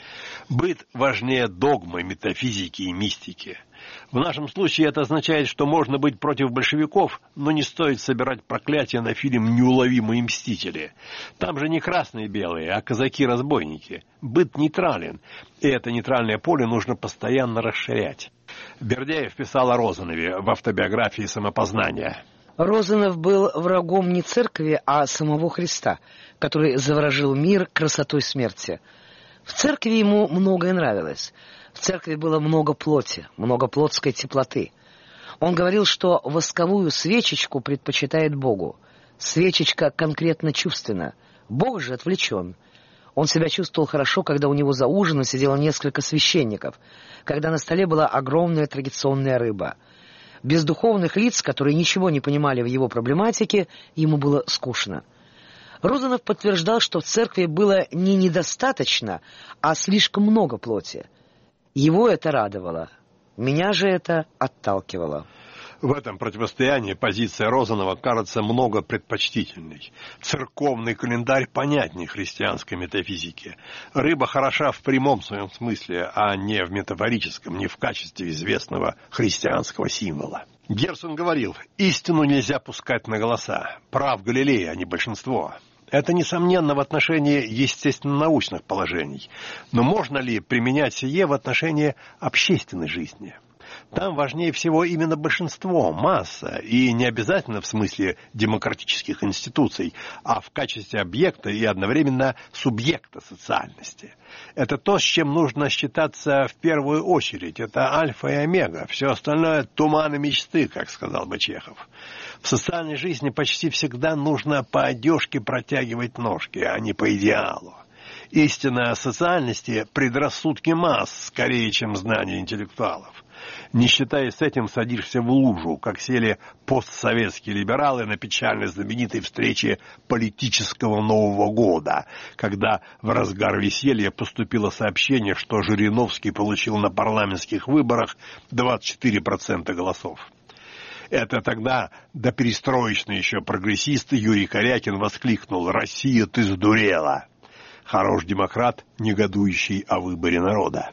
Быт важнее догмы, метафизики и мистики. В нашем случае это означает, что можно быть против большевиков, но не стоит собирать проклятия на фильм «Неуловимые мстители». Там же не красные и белые, а казаки-разбойники. Быт нейтрален, и это нейтральное поле нужно постоянно расширять. Бердяев писал о Розанове в автобиографии «Самопознание». Розанов был врагом не церкви, а самого Христа, который заворожил мир красотой смерти. В церкви ему многое нравилось. В церкви было много плоти, много плотской теплоты. Он говорил, что восковую свечечку предпочитает Богу. Свечечка конкретно чувственна, Бог же отвлечен. Он себя чувствовал хорошо, когда у него за ужином сидело несколько священников, когда на столе была огромная традиционная рыба. Без духовных лиц, которые ничего не понимали в его проблематике, ему было скучно. Розанов подтверждал, что в церкви было не недостаточно, а слишком много плоти. Его это радовало, меня же это отталкивало. В этом противостоянии позиция Розанова кажется много предпочтительной. Церковный календарь понятнее христианской метафизики. Рыба хороша в прямом своем смысле, а не в метафорическом, не в качестве известного христианского символа. Герцен говорил, истину нельзя пускать на голоса. Прав Галилей, а не большинство. Это, несомненно, в отношении естественно-научных положений. Но можно ли применять сие в отношении общественной жизни? Там важнее всего именно большинство, масса, и не обязательно в смысле демократических институций, а в качестве объекта и одновременно субъекта социальности. Это то, с чем нужно считаться в первую очередь. Это альфа и омега. Все остальное – туман и мечты, как сказал бы Чехов. В социальной жизни почти всегда нужно по одежке протягивать ножки, а не по идеалу. Истина социальности – предрассудки масс, скорее, чем знания интеллектуалов. Не считаясь с этим, садишься в лужу, как сели постсоветские либералы на печально знаменитой встрече политического Нового года, когда в разгар веселья поступило сообщение, что Жириновский получил на парламентских выборах 24% голосов. Это тогда доперестроечный еще прогрессист Юрий Корякин воскликнул: «Россия, ты сдурела!» Хорош демократ, негодующий о выборе народа.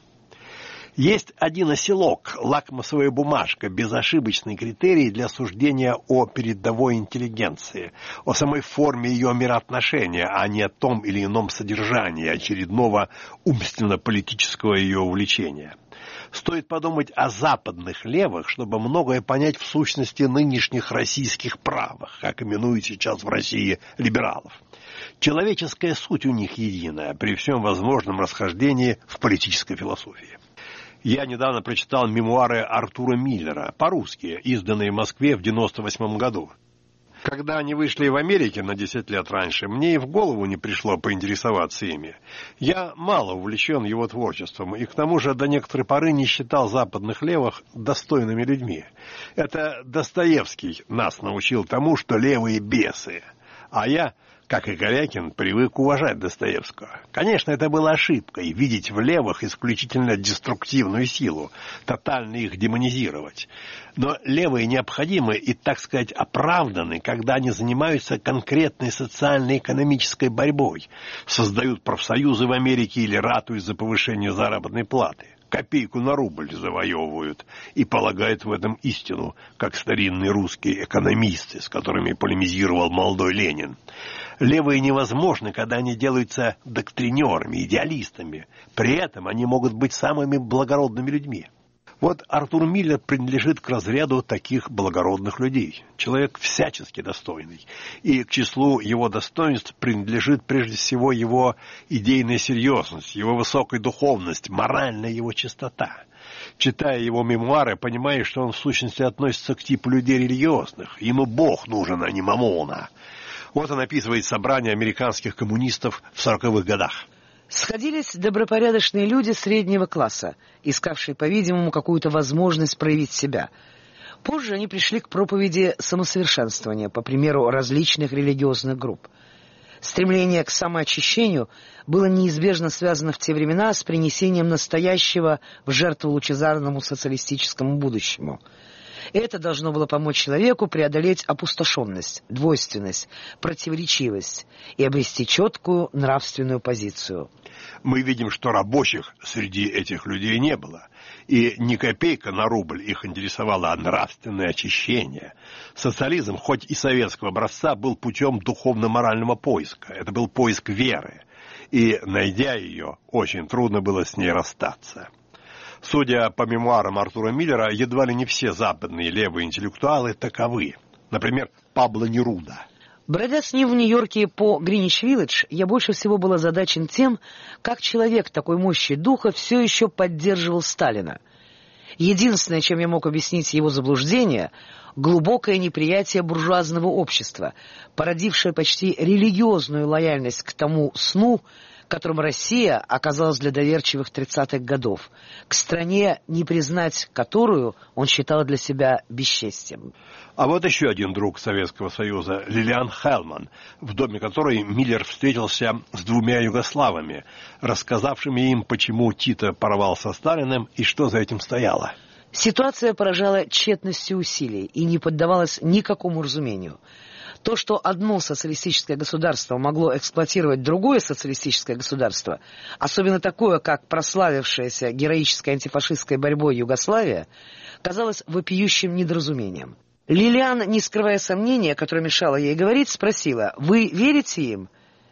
Есть один оселок, лакмусовая бумажка, безошибочный критерий для суждения о передовой интеллигенции, о самой форме ее мироотношения, а не о том или ином содержании очередного умственно-политического ее увлечения. Стоит подумать о западных левых, чтобы многое понять в сущности нынешних российских правых, как именуют сейчас в России либералов. Человеческая суть у них единая, при всем возможном расхождении в политической философии. Я недавно прочитал мемуары Артура Миллера, по-русски, изданные в Москве в 1998 году. Когда они вышли в Америке на 10 лет раньше, мне и в голову не пришло поинтересоваться ими. Я мало увлечен его творчеством, и к тому же до некоторой поры не считал западных левых достойными людьми. Это Достоевский нас научил тому, что левые бесы, а я, как и Корякин, привык уважать Достоевского. Конечно, это было ошибкой — видеть в левых исключительно деструктивную силу, тотально их демонизировать. Но левые необходимы и, так сказать, оправданы, когда они занимаются конкретной социально-экономической борьбой, создают профсоюзы в Америке или ратуют за повышение заработной платы. Копейку на рубль завоевывают и полагают в этом истину, как старинные русские экономисты, с которыми полемизировал молодой Ленин. Левые невозможны, когда они делаются доктринерами, идеалистами. При этом они могут быть самыми благородными людьми. Вот Артур Миллер принадлежит к разряду таких благородных людей. Человек всячески достойный. И к числу его достоинств принадлежит прежде всего его идейная серьезность, его высокая духовность, моральная его чистота. Читая его мемуары, понимаешь, что он в сущности относится к типу людей религиозных. Ему Бог нужен, а не мамона. Вот он описывает собрание американских коммунистов в 40-х годах. Сходились добропорядочные люди среднего класса, искавшие, по-видимому, какую-то возможность проявить себя. Позже они пришли к проповеди самосовершенствования, по примеру различных религиозных групп. Стремление к самоочищению было неизбежно связано в те времена с принесением настоящего в жертву лучезарному социалистическому будущему. Это должно было помочь человеку преодолеть опустошенность, двойственность, противоречивость и обрести четкую нравственную позицию. Мы видим, что рабочих среди этих людей не было. И ни копейка на рубль их интересовало, а нравственное очищение. Социализм, хоть и советского образца, был путем духовно-морального поиска. Это был поиск веры. И, найдя ее, очень трудно было с ней расстаться. Судя по мемуарам Артура Миллера, едва ли не все западные левые интеллектуалы таковы. Например, Пабло Неруда. Бродя с ним в Нью-Йорке по Гринвич-Виллидж, я больше всего был озадачен тем, как человек такой мощи духа все еще поддерживал Сталина. Единственное, чем я мог объяснить его заблуждение — глубокое неприятие буржуазного общества, породившее почти религиозную лояльность к тому сну, которым Россия оказалась для доверчивых 30-х годов, к стране, не признать которую он считал для себя бесчестием. А вот еще один друг Советского Союза, Лилиан Хелман, в доме которой Миллер встретился с 2 югославами, рассказавшими им, почему Тито порвал со Сталиным и что за этим стояло. Ситуация поражала тщетностью усилий и не поддавалась никакому разумению. То, что одно социалистическое государство могло эксплуатировать другое социалистическое государство, особенно такое, как прославившаяся героической антифашистской борьбой Югославия, казалось вопиющим недоразумением. Лилиан, не скрывая сомнения, которое мешало ей говорить, спросила: «Вы верите им?»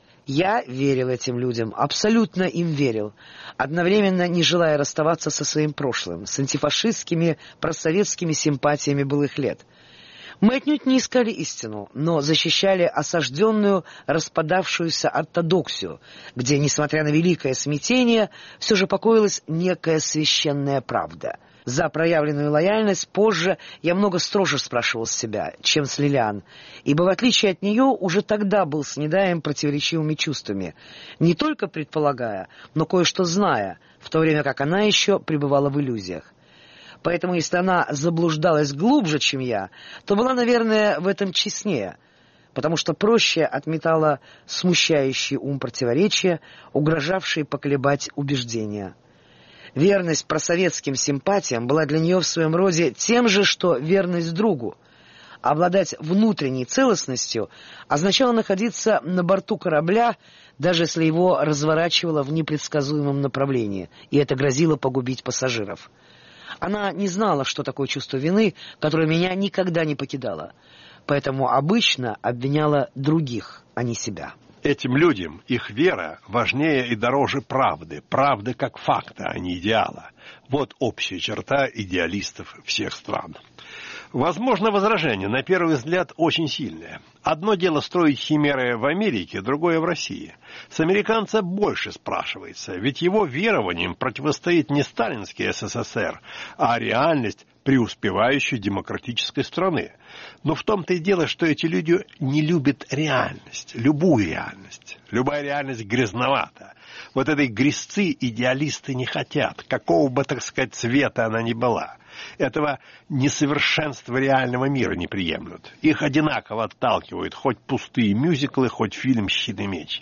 Я верил этим людям, абсолютно им верил, одновременно не желая расставаться со своим прошлым, с антифашистскими, просоветскими симпатиями былых лет. Мы отнюдь не искали истину, но защищали осажденную, распадавшуюся ортодоксию, где, несмотря на великое смятение, все же покоилась некая священная правда. За проявленную лояльность позже я много строже спрашивал себя, чем с Лилиан, ибо в отличие от нее уже тогда был снедаем противоречивыми чувствами, не только предполагая, но кое-что зная, в то время как она еще пребывала в иллюзиях. Поэтому, если она заблуждалась глубже, чем я, то была, наверное, в этом честнее, потому что проще отметала смущающий ум противоречия, угрожавшие поколебать убеждения. Верность просоветским симпатиям была для нее в своем роде тем же, что верность другу. Обладать внутренней целостностью означало находиться на борту корабля, даже если его разворачивало в непредсказуемом направлении, и это грозило погубить пассажиров. Она не знала, что такое чувство вины, которое меня никогда не покидало, поэтому обычно обвиняла других, а не себя. Этим людям их вера важнее и дороже правды. Правды как факта, а не идеала. Вот общая черта идеалистов всех стран. Возможно, возражение, на первый взгляд, очень сильное. Одно дело строить химеры в Америке, другое в России. С американца больше спрашивается, ведь его верованиям противостоит не сталинский СССР, а реальность преуспевающей демократической страны. Но в том-то и дело, что эти люди не любят реальность, любую реальность. Любая реальность грязновата. Вот этой грязцы идеалисты не хотят, какого бы, так сказать, цвета она ни была. Этого несовершенства реального мира не приемлют. Их одинаково отталкивают хоть пустые мюзиклы, хоть фильм «Щит и меч».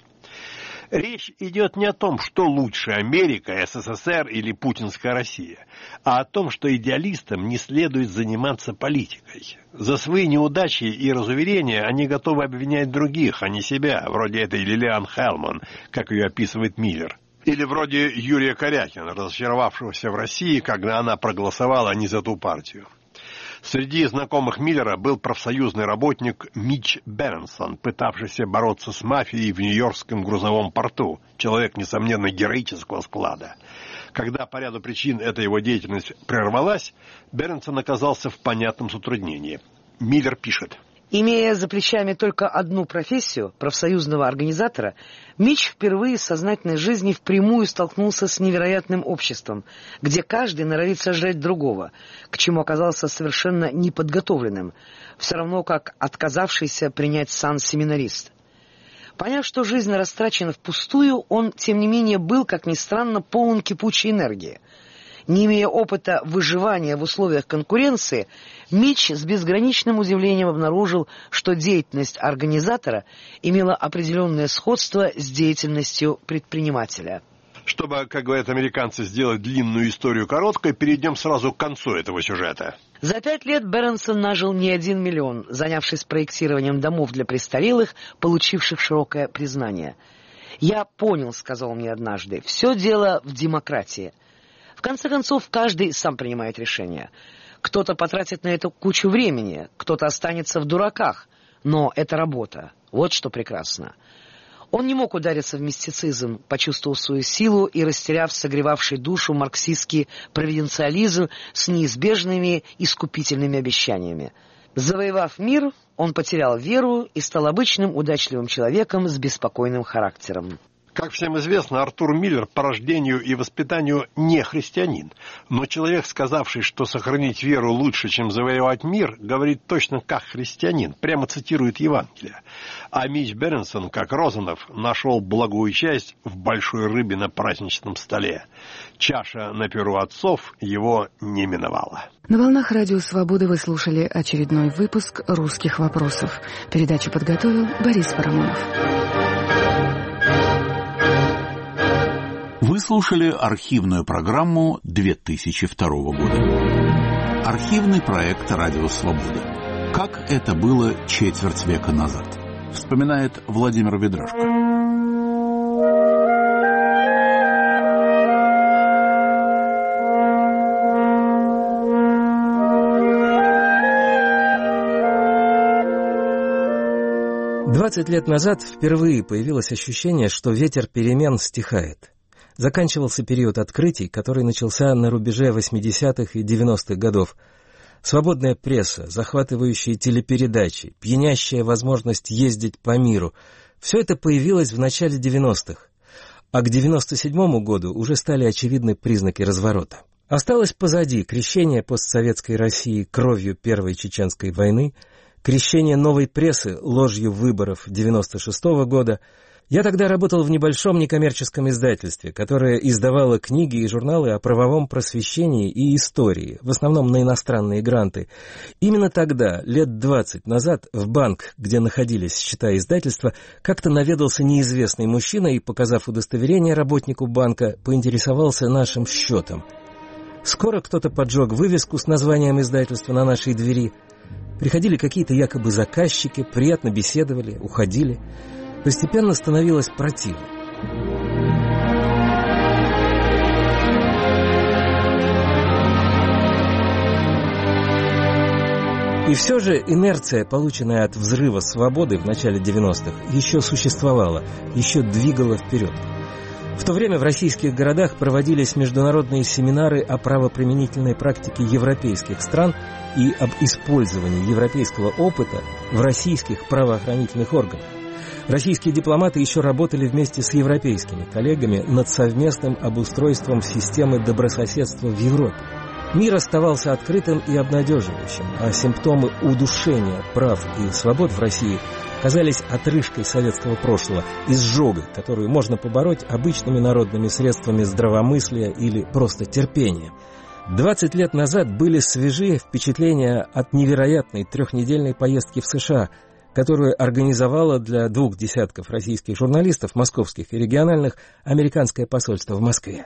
Речь идет не о том, что лучше Америка, СССР или путинская Россия, а о том, что идеалистам не следует заниматься политикой. За свои неудачи и разуверения они готовы обвинять других, а не себя, вроде этой Лилиан Хелман, как ее описывает Миллер. Или вроде Юрия Корякина, разочаровавшегося в России, когда она проголосовала не за ту партию. Среди знакомых Миллера был профсоюзный работник Митч Бернсон, пытавшийся бороться с мафией в Нью-Йоркском грузовом порту. Человек, несомненно, героического склада. Когда по ряду причин эта его деятельность прервалась, Бернсон оказался в понятном затруднении. Миллер пишет: Имея за плечами только одну профессию, профсоюзного организатора, Митч впервые в сознательной жизни впрямую столкнулся с невероятным обществом, где каждый норовит сожрать другого, к чему оказался совершенно неподготовленным, все равно как отказавшийся принять сан семинарист. Поняв, что жизнь растрачена впустую, он, тем не менее, был, как ни странно, полон кипучей энергии. Не имея опыта выживания в условиях конкуренции, Митч с безграничным удивлением обнаружил, что деятельность организатора имела определенное сходство с деятельностью предпринимателя. Чтобы, как говорят американцы, сделать длинную историю короткой, перейдем сразу к концу этого сюжета. За 5 лет Бернсон нажил не 1 миллион, занявшись проектированием домов для престарелых, получивших широкое признание. «Я понял», — сказал мне однажды, — «все дело в демократии». В конце концов, каждый сам принимает решение. Кто-то потратит на это кучу времени, кто-то останется в дураках. Но это работа. Вот что прекрасно. Он не мог удариться в мистицизм, почувствовав свою силу и растеряв согревавший душу марксистский провиденциализм с неизбежными искупительными обещаниями. Завоевав мир, он потерял веру и стал обычным удачливым человеком с беспокойным характером. Как всем известно, Артур Миллер по рождению и воспитанию не христианин, но человек, сказавший, что сохранить веру лучше, чем завоевать мир, говорит точно как христианин, прямо цитирует Евангелие. А Митч Бернсон, как Розанов, нашел благую часть в большой рыбе на праздничном столе. Чаша на перу отцов его не миновала. На волнах Радио Свобода вы слушали очередной выпуск «Русских вопросов». Передачу подготовил Борис Парамонов. Вы слушали архивную программу 2002 года. Архивный проект «Радио Свобода». Как это было четверть века назад, вспоминает Владимир Ведрашко. «20 лет назад впервые появилось ощущение, что ветер перемен стихает. Заканчивался период открытий, который начался на рубеже 80-х и 90-х годов. Свободная пресса, захватывающие телепередачи, пьянящая возможность ездить по миру — все это появилось в начале 90-х. А к 97-му году уже стали очевидны признаки разворота. Осталось позади крещение постсоветской России кровью Первой Чеченской войны, крещение новой прессы ложью выборов 96-го года. Я тогда работал в небольшом некоммерческом издательстве, которое издавало книги и журналы о правовом просвещении и истории, в основном на иностранные гранты. Именно тогда, лет 20 назад, в банк, где находились счета издательства, как-то наведался неизвестный мужчина и, показав удостоверение работнику банка, поинтересовался нашим счетом. Скоро кто-то поджег вывеску с названием издательства на нашей двери. Приходили какие-то якобы заказчики, приятно беседовали, уходили. Постепенно становилось противно. И все же инерция, полученная от взрыва свободы в начале 90-х, еще существовала, еще двигала вперед. В то время в российских городах проводились международные семинары о правоприменительной практике европейских стран и об использовании европейского опыта в российских правоохранительных органах. Российские дипломаты еще работали вместе с европейскими коллегами над совместным обустройством системы добрососедства в Европе. Мир оставался открытым и обнадеживающим, а симптомы удушения прав и свобод в России казались отрыжкой советского прошлого, изжогой, которую можно побороть обычными народными средствами здравомыслия или просто терпения. 20 лет назад были свежие впечатления от невероятной трехнедельной поездки в США, которую организовало для 20 российских журналистов, московских и региональных, американское посольство в Москве.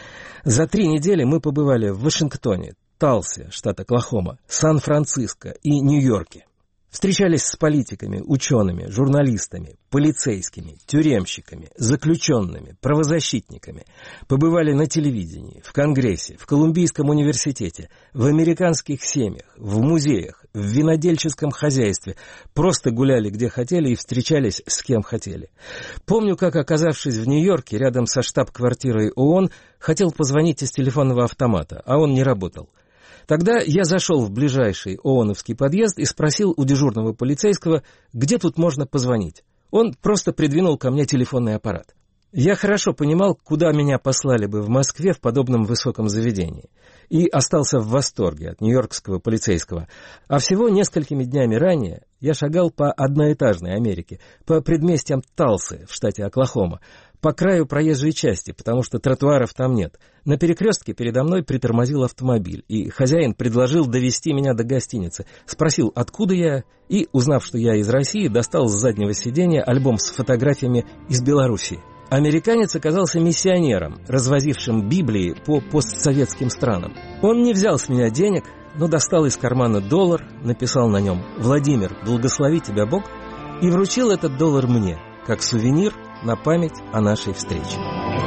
За 3 недели мы побывали в Вашингтоне, Талсе, штат Оклахома, Сан-Франциско и Нью-Йорке. Встречались с политиками, учеными, журналистами, полицейскими, тюремщиками, заключенными, правозащитниками. Побывали на телевидении, в Конгрессе, в Колумбийском университете, в американских семьях, в музеях, в винодельческом хозяйстве. Просто гуляли где хотели и встречались с кем хотели. Помню, как, оказавшись в Нью-Йорке, рядом со штаб-квартирой ООН, хотел позвонить из телефонного автомата, а он не работал. Тогда я зашел в ближайший ООНовский подъезд и спросил у дежурного полицейского, где тут можно позвонить. Он просто придвинул ко мне телефонный аппарат. Я хорошо понимал, куда меня послали бы в Москве в подобном высоком заведении. И остался в восторге от нью-йоркского полицейского. А всего несколькими днями ранее я шагал по одноэтажной Америке, по предместьям Талсы в штате Оклахома, по краю проезжей части, потому что тротуаров там нет. На перекрестке передо мной притормозил автомобиль, и хозяин предложил довезти меня до гостиницы. Спросил, откуда я, и, узнав, что я из России, достал с заднего сиденья альбом с фотографиями из Белоруссии. Американец оказался миссионером, развозившим Библии по постсоветским странам. Он не взял с меня денег, но достал из кармана $, написал на нем «Владимир, благослови тебя Бог», и вручил этот $, мне, как сувенир на память о нашей встрече.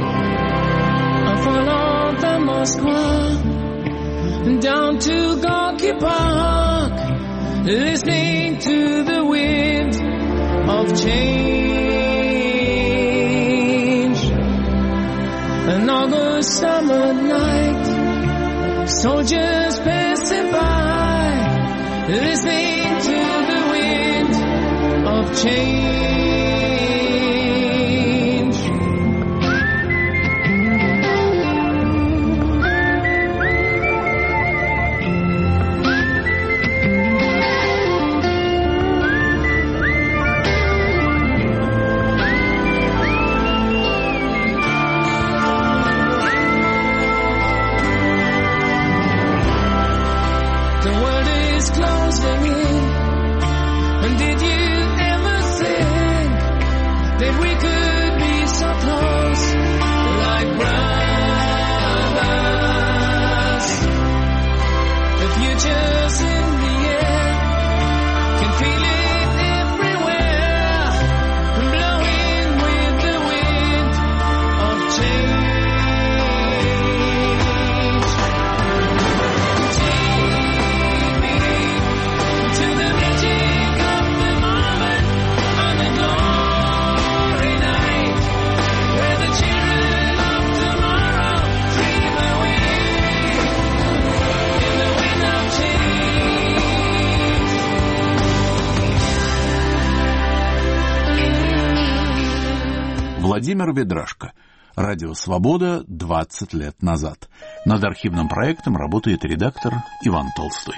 Down to Gorky Park, listening to the wind of change. An August summer night, soldiers passing by, listening to the wind of change. Владимир Ведрашко. Радио «Свобода» 20 лет назад. Над архивным проектом работает редактор Иван Толстой.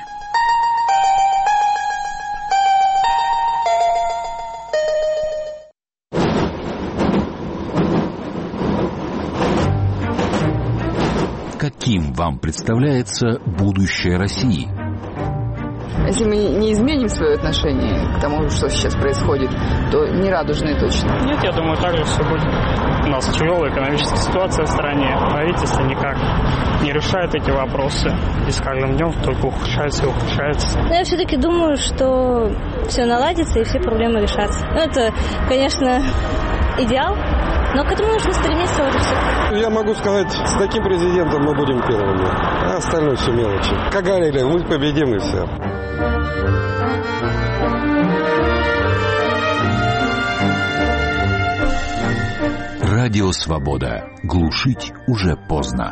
Каким вам представляется будущее России? Если мы не изменим свое отношение к тому, что сейчас происходит, то не радужные точно. Нет, я думаю, так же все будет. У нас тяжелая экономическая ситуация в стране. Правительство никак не решает эти вопросы. И с каждым днем только ухудшается и ухудшается. Но я все-таки думаю, что все наладится и все проблемы решатся. Ну, это, конечно, идеал, но к этому нужно стремиться уже все. Я могу сказать, с таким президентом мы будем первыми, а остальное все мелочи. Как говорили, мы победим и все. Радио «Свобода». Глушить уже поздно.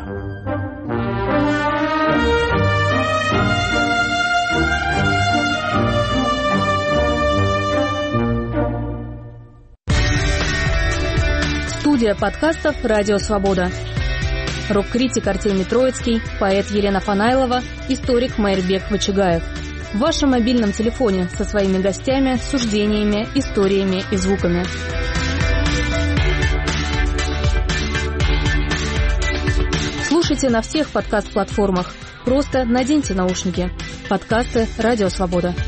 Студия подкастов «Радио Свобода». Рок-критик Артемий Троицкий, поэт Елена Фанайлова, историк Майрбек Вачигаев. В вашем мобильном телефоне со своими гостями, суждениями, историями и звуками. Слушайте на всех подкаст-платформах. Просто наденьте наушники. Подкасты «Радио Свобода».